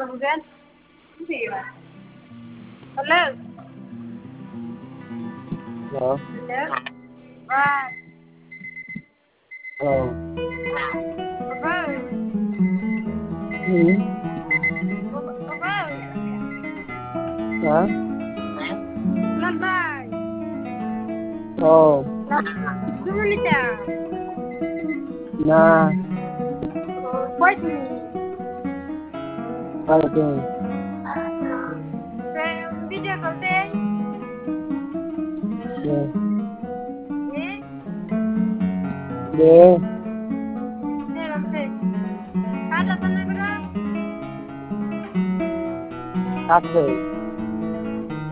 Kemudian iya. Halo. Halo. Halo. Wah. Halo. Apa? Apa? Hah? Lambai. Oh. Sumunita. Nah. Voice me. Okay. Video call thing. Yeah. Eh? Yeah. Làm gì? Phát là tên này cái đó. Halfway.